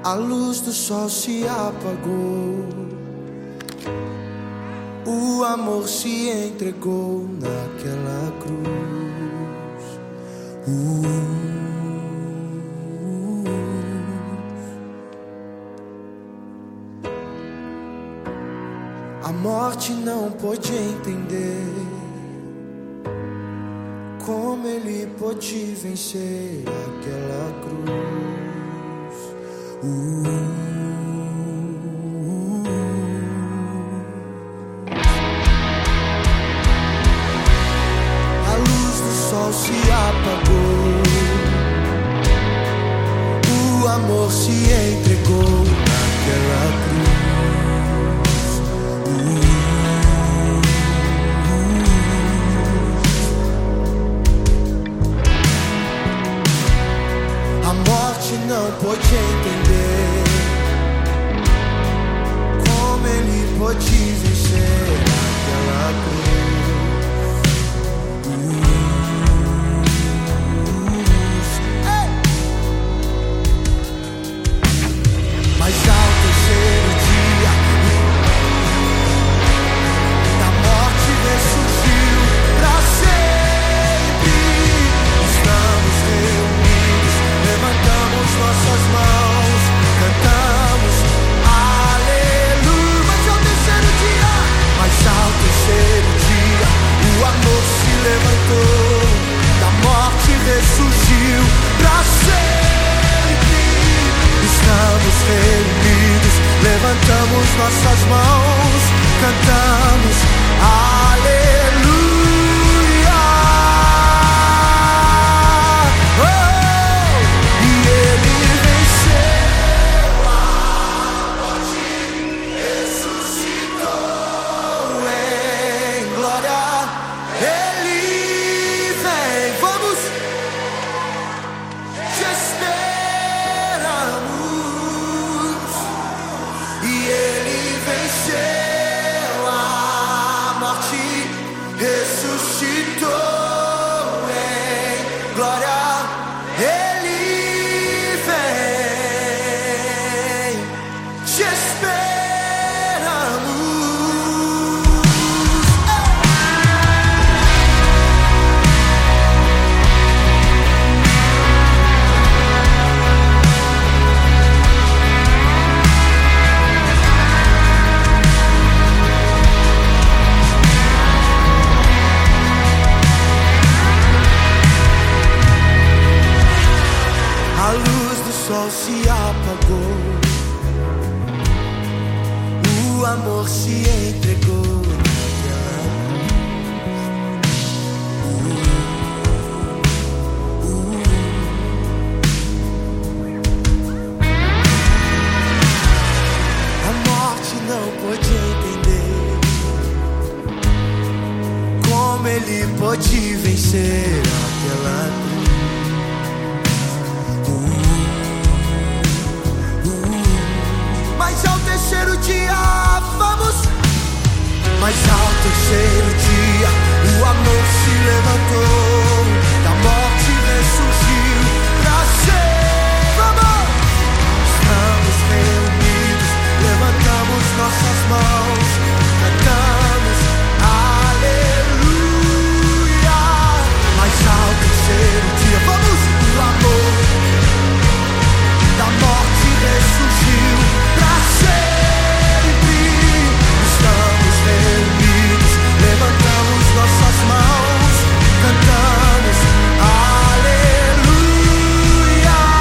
A luz do sol se apagou, o amor se entregou naquela cruz. A morte não pôde entender como ele pôde vencer aquela cruz. A luz do sol se apagou, o amor se entregou naquela cruz. A morte não pôde entender como ele pôde vencer aquela cruz. Mas ao terceiro dia da morte ressurgiu pra sempre. Estamos reunidos, levantamos nossas mãos, cantamos aleluia. Mas ao terceiro dia o amor se levantou, da morte ressurgiu pra sempre. Estamos reunidos, levantamos nossas mãos, cantamos aleluia. Oh! E ele venceu a morte, ressuscitou em glória. Ele vem, vamos, te esperamos. E ele venceu a morte, ressuscitou em glória. Ele vem, te esperamos. A luz do sol se apagou, o amor se entregou naquela cruz. A morte não pôde entender como ele pôde vencer aquela cruz. Mas ao terceiro dia, vamos. Mas ao terceiro dia, o amor se levantou, da morte ressurgiu pra sempre. Vamos! Estamos reunidos, levantamos nossas mãos, cantamos aleluia. Mas ao terceiro dia, vamos! O amor da morte ressurgiu pra sempre. Estamos reunidos, levantamos nossas mãos, cantamos aleluia.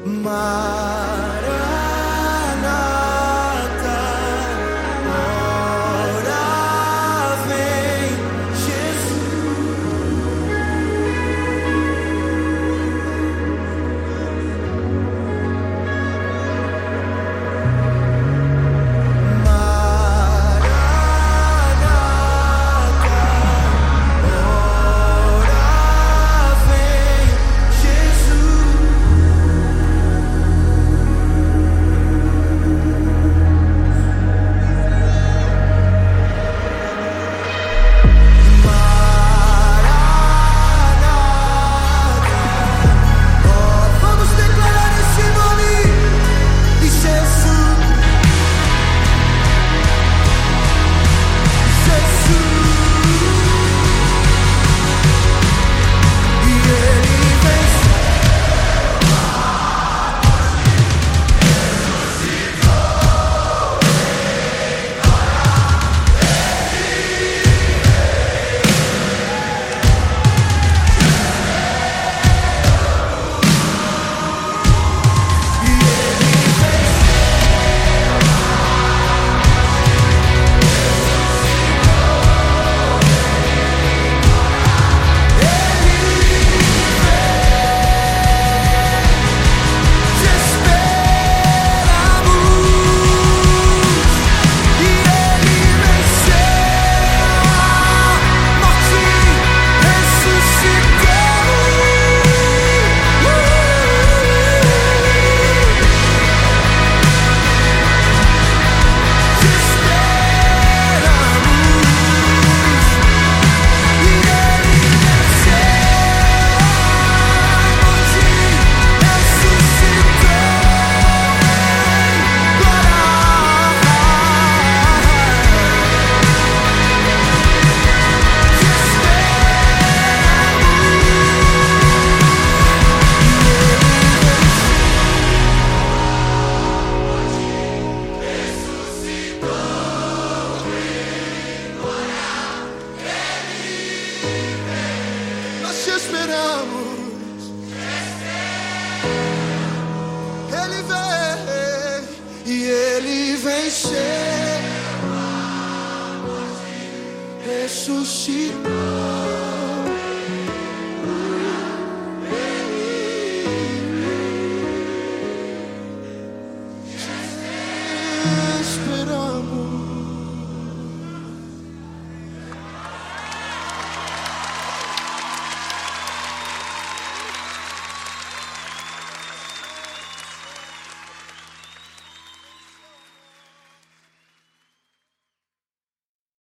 Maranata, ora vem Jesus. Maranata, ora vem Jesus. Vamos declarar esse nome de Jesus. Jesus. E Ele venceu. Nós te esperamos. Ele vem e Ele venceu, ressuscitou.